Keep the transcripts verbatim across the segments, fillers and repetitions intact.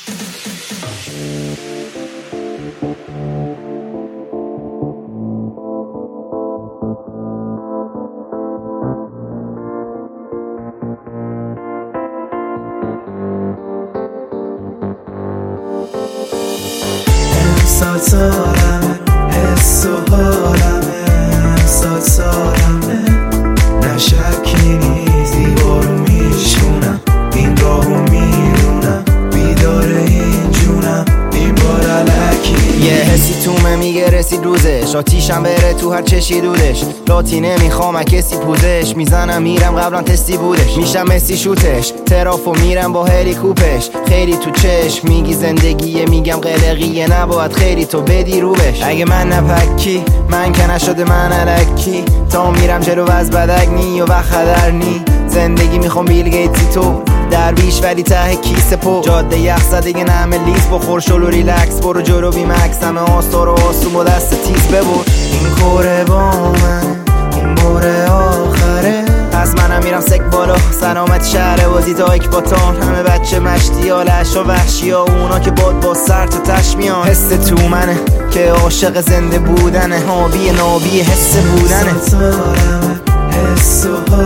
سال سالمه حس و حالمه سال سالمه نه شکی نیست دیوارو میشونم این راهو میرونم بیدار این جونم این بار علکی یه حسی تومه میگه رسید روزش آتیشم بره تو هر چشی دودش لاتی نمیخوام کسی پوزش میزنم میرم قبلا تستی بودش میشم مسی شوتش ترافو میرم با هلیکوپش خیلی تو چشم میگی زندگیه میگم قلقیه نباید خیلی تو بدی روبش اگه من نپکی من که نشده من علکی تا میرم جلو از بدک نی و وقت خدر نی زندگی میخوام بیل گیتی تو درویش ولی ته کیسه پو جاده یخ زده نمه لیز بخور شلو ریلکس برو جلو بی مکس همه آستار و آسوم و دست تیز ببر این کوره با من این باره آخره پس منم میرم سک بالا سلامت شهر بازی تا اکباتان همه بچه مشتی ها لش و وحشی ها اونا که باد با سر تو تشمیان حس تو منه که عاشق زنده بودنه هابی نابی حس بودنه سال سالمه حس و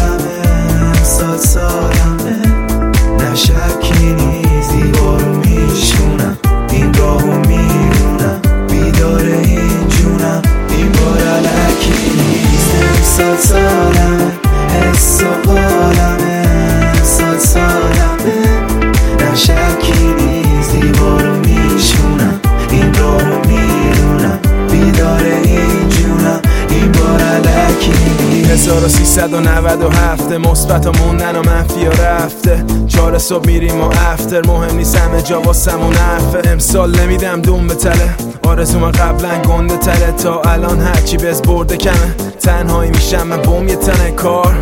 حالمه سال سالمه نه شکی نیست دیوارو میشونم این راهو میرونم بیدار این جونم این بار علکی نیست سال سالمه حس و حالمه سال سالمه نه شکی نیست دیوارو میشونم این راهو میرونم بیدار این جونم این بار علکی نیست هزار و سیصد و نود و هفت مثبت و موندن و منفی و رفته چهار صبح میریم و افتر مهم نیست همه جا واسمون حرفه امسال نمیدم دوم به تله آرزوم قبلا گنده تله تا الان هرچی بز برده کمه تنهایی میشم من بوم یه تنه کار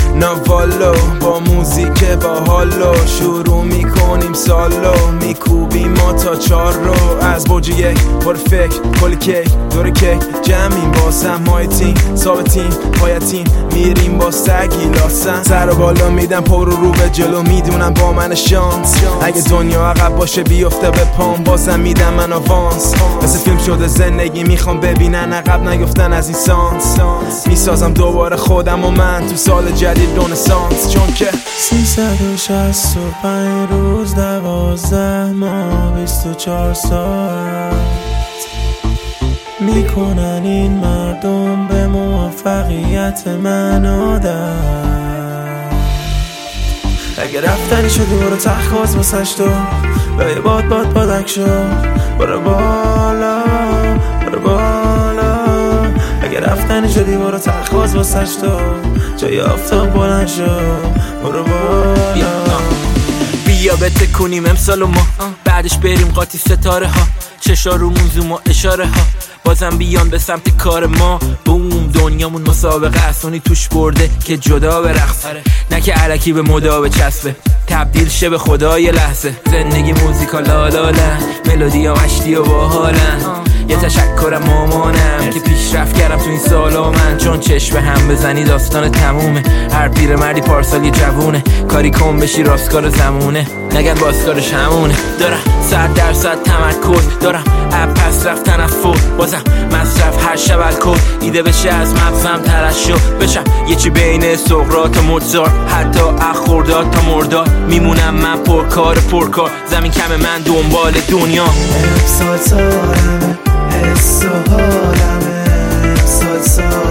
نوالو با موزیک با حالو شروع میکنیم سالو میکوبیم ما تا چار رو از برج یک پر فکر کل کیک دور کیک جمعیم باسم مای تیم ثابتیم پایتیم میریم با سگی لاسم سر و بالا میدم پر رو به جلو میدونم با من شانس اگه دنیا عقب باشه بیفته به پام بازم میدم من آوانس مثل فیلم شده زندگی میخوام ببینن عقب نیفتن از این سانس میسازم دوباره خودم و من تو سال جدید رنسانس چون که سیصد و شصت و پنج روز دوازده ماه بیست و چهار ساعت میکنن این مردم به موفقیت من عادت اگه رفتنی شدی برو تخواز واسش تو به باد باد بادک شو برو بالا برو بالا اگه رفتنی شدی برو تخواز واسش تو جای آفتاب بلند شو برو بالا بیا بتکونیم امسال و ما بعدش بریم قاطی ستاره ها چشا رو موزوم و اشاره ها بازم بیان به سمت کار ما بوم دنیامون مسابقه اسونی توش برده که جدا به رقص نه که علکی به مدا به چسبه تبدیل شه به خدای لحظه زندگی موزیکا لالاله ملودی ها مشتی و باحالن یه تشکرم مامانم که پیشرفت کردم تو این سالا من چون چشم هم بزنی داستان تمومه هر پیر مردی پارسال یه جوونه کاری کن بشی راستکار زمونه نگن بازکارش همونه دارم صد درصد تمرکز دارم اب پس رفتن از فوت بازم مصرف هر شب الکل ایده بشه از مغزم ترشو بشم یه چی بین سقراط و موزارت حتی اخورداد تا مرداد میمونم من پرکار پرکار زمین کم من دنبال دنیا سال سالمه حس و حالمه سال سالمه